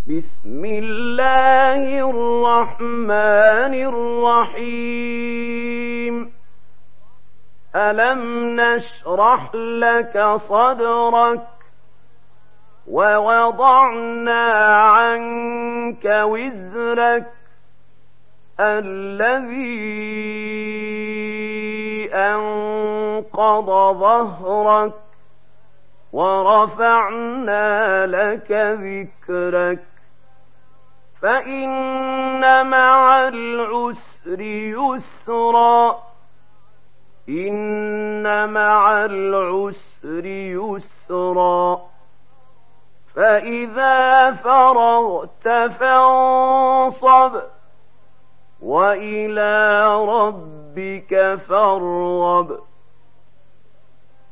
بسم الله الرحمن الرحيم ألم نشرح لك صدرك ووضعنا عنك وزرك الذي أنقض ظهرك ورفعنا لك ذكرك فإن مع العسر يسرا إن مع العسر يسرا فإذا فرغت فانصب وإلى ربك فارغب